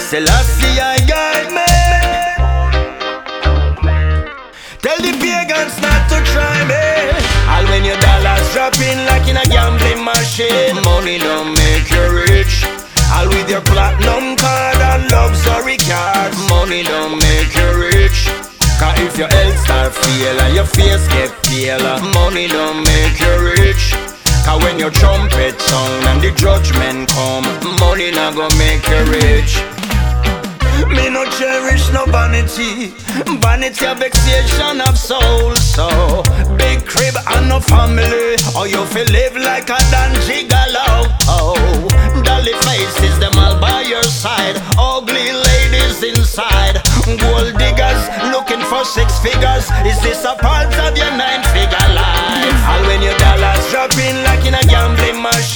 Selassie I guide me. Tell the pagans not to try me. All when your dollars drop in like in a gambling machine. Money don't make you rich. All with your platinum card and luxury cards. Money don't make you rich. Cause if your health start fail and your face get pale, money don't make you rich. Cause when your trumpet sound and the judgment come, money not gonna make you rich. Me no cherish no vanity. Vanity a vexation of soul. So big crib and no family, or you feel live like a Dan Gigolo. Oh, dolly faces them all by your side. Ugly ladies inside. Gold diggers looking for 6 figures. Is this a part of your night?